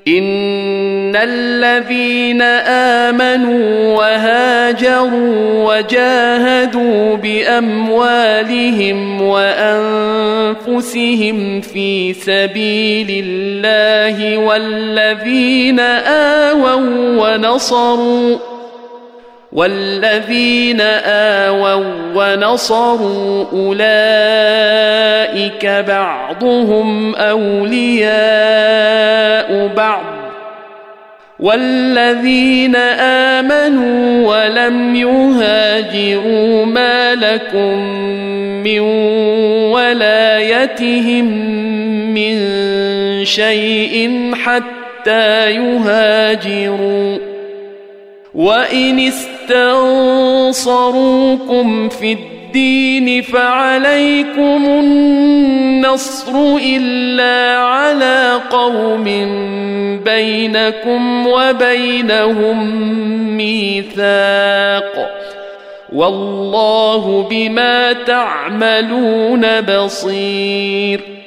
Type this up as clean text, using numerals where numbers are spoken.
إن الذين آمنوا وهاجروا وجاهدوا بأموالهم وأنفسهم في سبيل الله والذين آووا ونصروا أولئك بعضهم أولياء بعض والذين آمنوا ولم يهاجروا ما لكم من ولايتهم من شيء حتى يهاجروا وإن استنصروكم في الدين فعليكم النصر إلا على قوم بينكم وبينهم ميثاق والله بما تعملون بصير